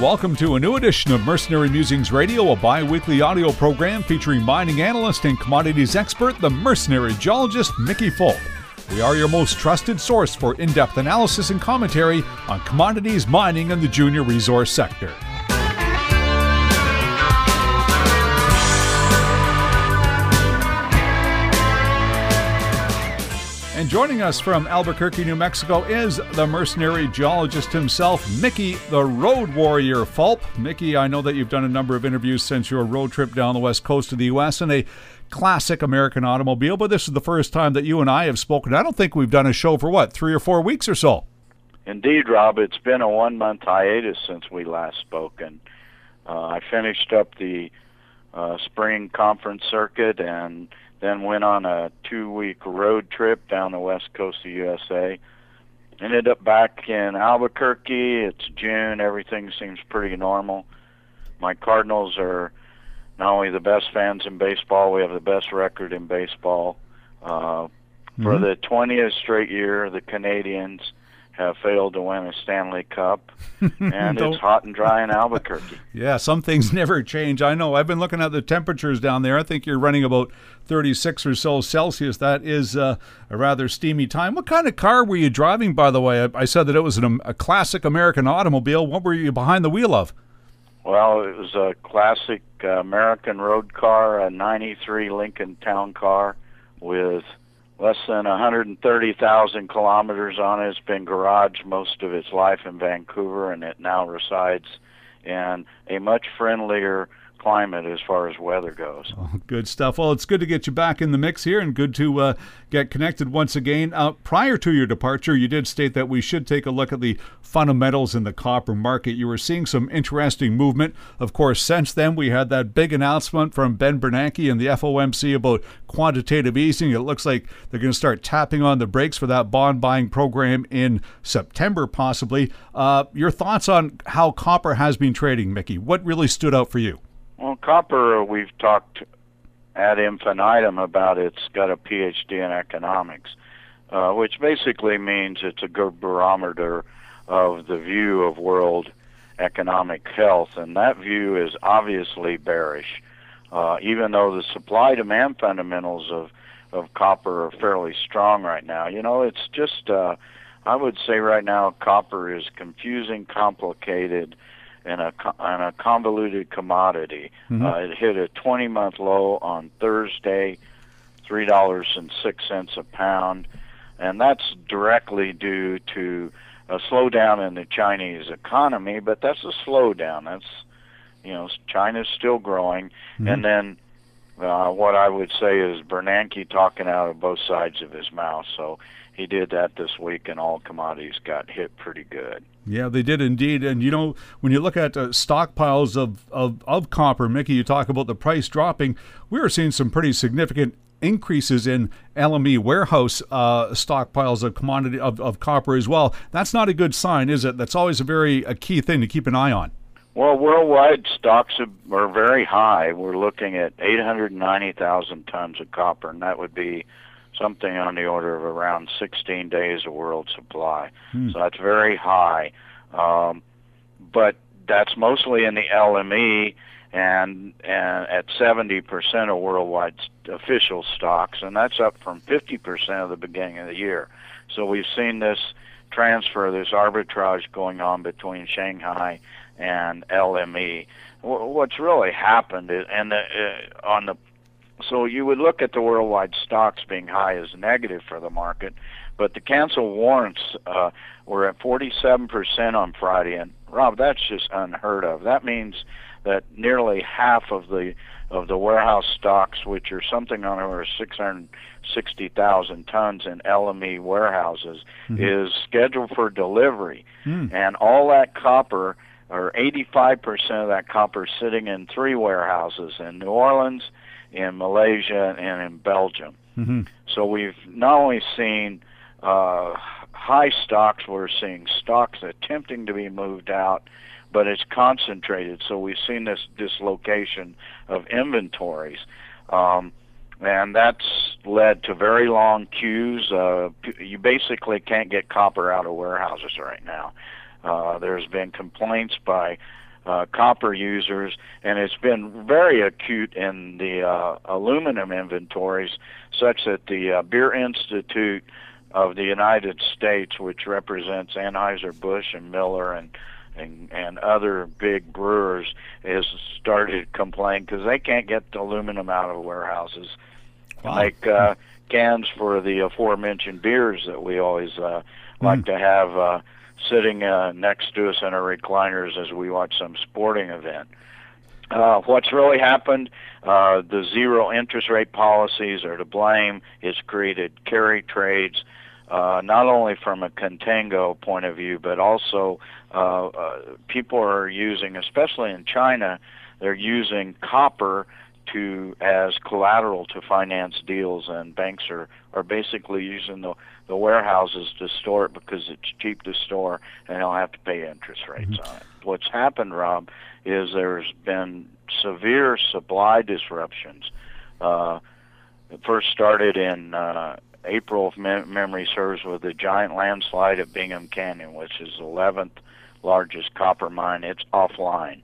welcome to a new edition of Mercenary Musings Radio, a bi-weekly audio program featuring mining analyst and commodities expert, the mercenary geologist Mickey Fulp. We are your most trusted source for in-depth analysis and commentary on commodities, mining, and the junior resource sector. And joining us from Albuquerque, New Mexico is the mercenary geologist himself, Mickey the Road Warrior Fulp. Mickey, I know that you've done a number of interviews since your road trip down the west coast of the U.S. in a classic American automobile, but this is the first time that you and I have spoken. I don't think we've done a show for, 3 or 4 weeks or so? Indeed, Rob. It's been a 1-month hiatus since we last spoke, and I finished up the spring conference circuit and then went on a 2-week road trip down the west coast of the USA. Ended up back in Albuquerque. It's June. Everything seems pretty normal. My Cardinals are not only the best fans in baseball, we have the best record in baseball. For the 20th straight year, the Canadians have failed to win a Stanley Cup, and it's hot and dry in Albuquerque. Yeah, some things never change. I know. I've been looking at the temperatures down there. I think you're running about 36 or so Celsius. That is a rather steamy time. What kind of car were you driving, by the way? I said that it was a classic American automobile. What were you behind the wheel of? Well, it was a classic American road car, a 93 Lincoln Town Car with less than 130,000 kilometers on it. It's been garaged most of its life in Vancouver, and it now resides in a much friendlier climate as far as weather goes. Oh, good stuff. Well, it's good to get you back in the mix here and good to get connected once again. Prior to your departure, you did state that we should take a look at the fundamentals in the copper market. You were seeing some interesting movement. Of course, since then, we had that big announcement from Ben Bernanke and the FOMC about quantitative easing. It looks like they're going to start tapping on the brakes for that bond buying program in September, possibly. Your thoughts on how copper has been trading, Mickey? What really stood out for you? Well, copper, we've talked ad infinitum about. It's got a PhD in economics, which basically means it's a good barometer of the view of world economic health, and that view is obviously bearish. Even though the supply-demand fundamentals of copper are fairly strong right now. You know, it's just, I would say right now copper is confusing, complicated, and a convoluted commodity. It hit a 20-month low on Thursday, $3.06 a pound, and that's directly due to a slowdown in the Chinese economy, but that's a slowdown. That's, China's still growing. And then what I would say is Bernanke talking out of both sides of his mouth. So he did that this week, and all commodities got hit pretty good. Yeah, they did indeed. And, when you look at stockpiles of copper, Mickey, you talk about the price dropping. We are seeing some pretty significant increases in LME warehouse stockpiles of commodity of copper as well. That's not a good sign, is it? That's always a key thing to keep an eye on. Well, worldwide stocks are very high. We're looking at 890,000 tons of copper, and that would be something on the order of around 16 days of world supply. So that's very high. But that's mostly in the LME and at 70% of worldwide official stocks, and that's up from 50% at the beginning of the year. So we've seen this transfer, this arbitrage going on between Shanghai and LME. What's really happened is, so you would look at the worldwide stocks being high as negative for the market, but the canceled warrants were at 47% on Friday, and Rob, that's just unheard of. That means that nearly half of the warehouse stocks, which are something on over 660,000 tons in LME warehouses, is scheduled for delivery, and all that copper, or 85% of that copper, sitting in 3 warehouses in New Orleans, in Malaysia, and in Belgium. So we've not only seen high stocks, we're seeing stocks attempting to be moved out, but it's concentrated. So we've seen this dislocation of inventories. And that's led to very long queues. You basically can't get copper out of warehouses right now. There's been complaints by copper users, and it's been very acute in the aluminum inventories, such that the Beer Institute of the United States, which represents Anheuser-Busch and Miller and other big brewers, has started complaining because they can't get the aluminum out of warehouses to make cans for the aforementioned beers that we always like to have sitting next to us in our recliners as we watch some sporting event. What's really happened, the zero interest rate policies are to blame. It's created carry trades, not only from a contango point of view, but also people are using, especially in China, they're using copper as collateral to finance deals, and banks are basically using the warehouses to store it because it's cheap to store and they don't have to pay interest rates on it. What's happened, Rob, is there's been severe supply disruptions. It first started in April, if memory serves, with the giant landslide at Bingham Canyon, which is the 11th largest copper mine. It's offline.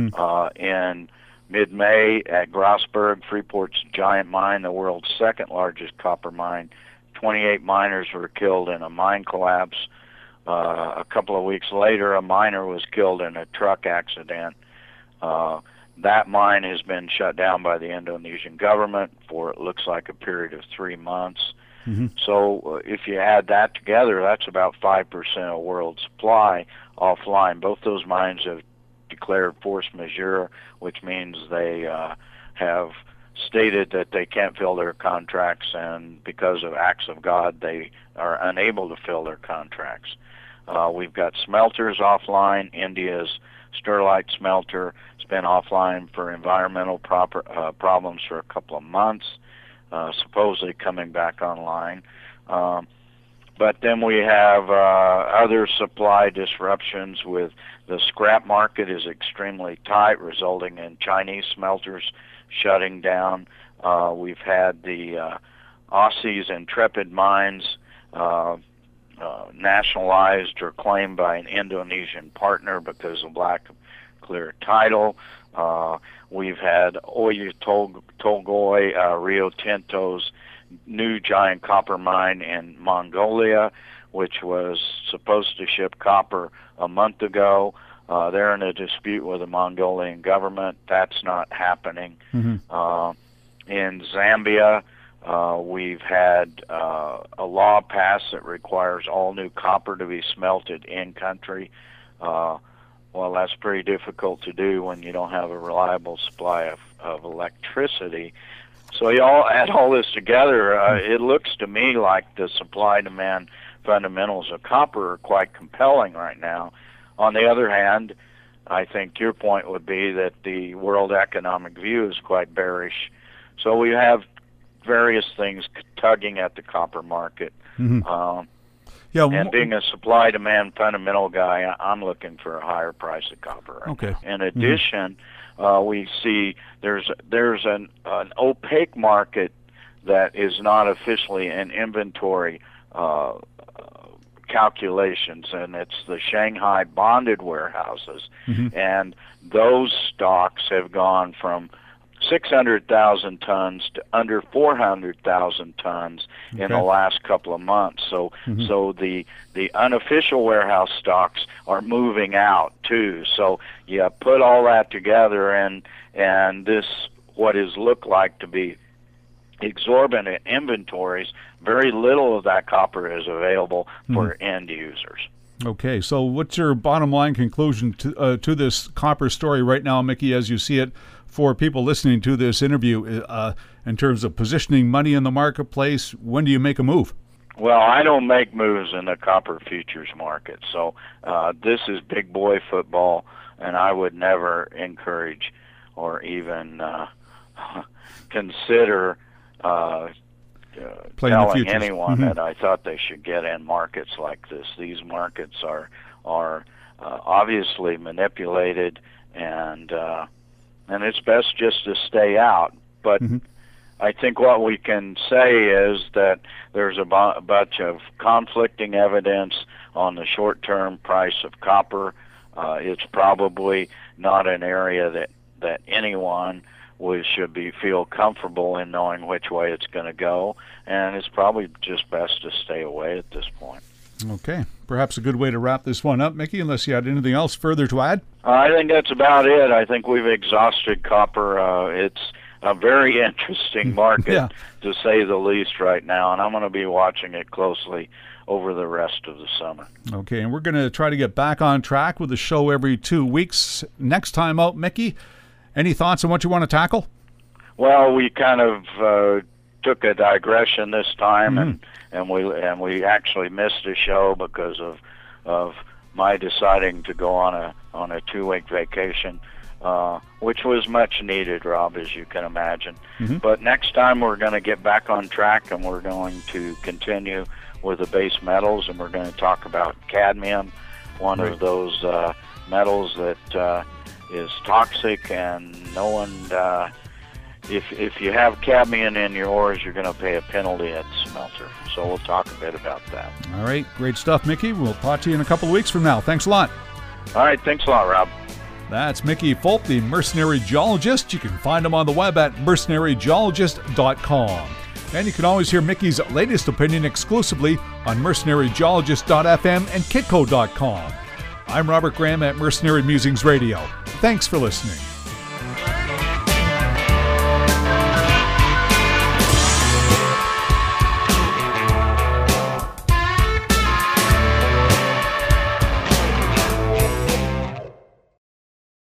In mid-May at Grasberg, Freeport's giant mine, the world's second largest copper mine, 28 miners were killed in a mine collapse. A couple of weeks later, a miner was killed in a truck accident. That mine has been shut down by the Indonesian government for, it looks like, a period of 3 months. So if you add that together, that's about 5% of world supply offline. Both those mines have declared force majeure, which means they have stated that they can't fill their contracts, and because of acts of God, they are unable to fill their contracts. We've got smelters offline. India's Sterlite smelter has been offline for environmental problems for a couple of months, supposedly coming back online. But then we have other supply disruptions. With the scrap market is extremely tight, resulting in Chinese smelters shutting down. We've had the Aussie's Intrepid mines nationalized or claimed by an Indonesian partner because of lack of clear title. We've had Oyu Tolgoi, Rio Tinto's new giant copper mine in Mongolia, which was supposed to ship copper a month ago. They're in a dispute with the Mongolian government. That's not happening. In Zambia, we've had a law passed that requires all new copper to be smelted in country. Well, that's pretty difficult to do when you don't have a reliable supply of electricity. So you all add all this together, it looks to me like the supply-demand fundamentals of copper are quite compelling right now. On the other hand, I think your point would be that the world economic view is quite bearish. So we have various things tugging at the copper market. And being a supply-demand fundamental guy, I'm looking for a higher price of copper. Okay. In addition, we see there's an opaque market that is not officially in inventory calculations, and it's the Shanghai bonded warehouses. And those stocks have gone from 600,000 tons to under 400,000 tons in the last couple of months. So the unofficial warehouse stocks are moving out too. So you put all that together, and this what is look like to be exorbitant inventories. Very little of that copper is available for end users. Okay, so what's your bottom line conclusion to this copper story right now, Mickey, as you see it, for people listening to this interview, in terms of positioning money in the marketplace? When do you make a move? Well, I don't make moves in the copper futures market, so this is big boy football, and I would never encourage or even consider telling anyone that I thought they should get in markets like this. These markets are obviously manipulated, and it's best just to stay out. But I think what we can say is that there's a bunch of conflicting evidence on the short-term price of copper. It's probably not an area that anyone should feel comfortable in knowing which way it's going to go, and it's probably just best to stay away at this point. Okay. Perhaps a good way to wrap this one up, Mickey, unless you had anything else further to add? I think that's about it. I think we've exhausted copper. It's a very interesting market, to say the least, right now, and I'm going to be watching it closely over the rest of the summer. Okay, and we're going to try to get back on track with the show every 2 weeks. Next time out, Mickey, any thoughts on what you want to tackle? Well, we kind of took a digression this time, and we actually missed a show because of my deciding to go on a 2-week vacation, which was much needed, Rob, as you can imagine. But next time we're going to get back on track, and we're going to continue with the base metals, and we're going to talk about cadmium, one of those metals that is toxic, and no one. If you have cadmium in your ores, you're going to pay a penalty at the smelter. So we'll talk a bit about that. All right. Great stuff, Mickey. We'll talk to you in a couple of weeks from now. Thanks a lot. All right. Thanks a lot, Rob. That's Mickey Fulp, the Mercenary Geologist. You can find him on the web at mercenarygeologist.com. And you can always hear Mickey's latest opinion exclusively on mercenarygeologist.fm and kitco.com. I'm Robert Graham at Mercenary Musings Radio. Thanks for listening.